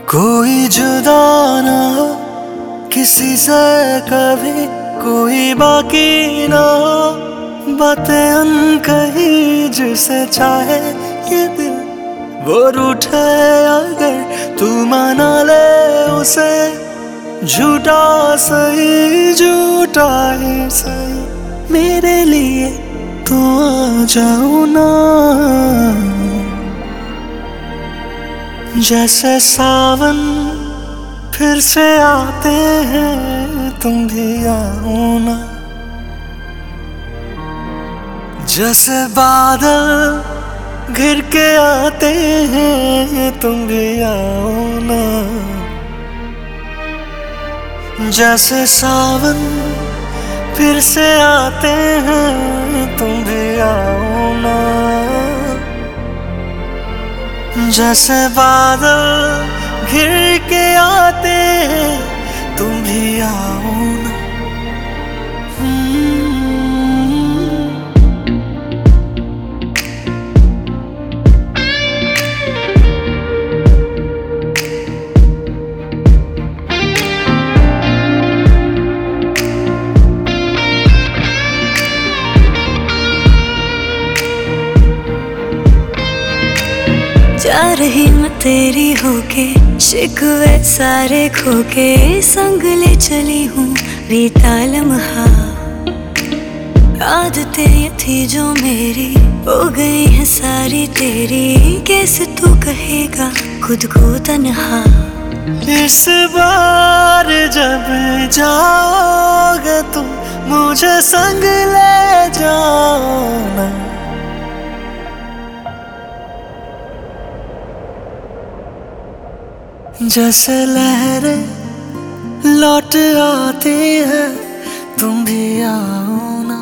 कोई जुदा ना हो किसी से कभी, कोई बाकी ना हो बातें अनकही, जिसे चाहे ये दिल वो रूठे अगर तू मना ले उसे। झूठा सही झूठा ही सही मेरे लिए तू आ जाओ ना। जैसे सावन फिर से आते हैं तुम भी आओ ना। जैसे बादल घिर के आते हैं तुम भी आओ ना। जैसे सावन फिर से आते हैं तुम भी आओ ना। जैसे बादल घिर के आते हैं तुम भी आओ ना। जा रही मैं तेरी होके, शिकवे सारे खोके, संग ले चली हूँ बीता लम्हा। आदतें ये थी जो मेरी हो गई है सारी तेरी, कैसे तू कहेगा खुद को तन्हा। इस बार जब जाओगे तुम मुझे संग ले जाना। जैसे लहरें लौट आती है तुम भी आओ ना।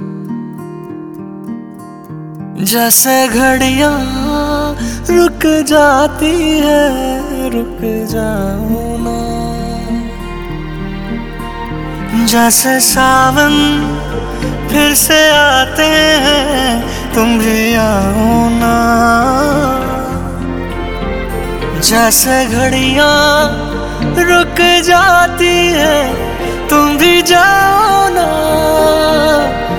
जैसे घड़ियां रुक जाती है रुक जाओ ना। जैसे सावन फिर से आते हैं तुम भी आओ ना। जैसे घड़ियां रुक जाती है तुम भी जाओ ना।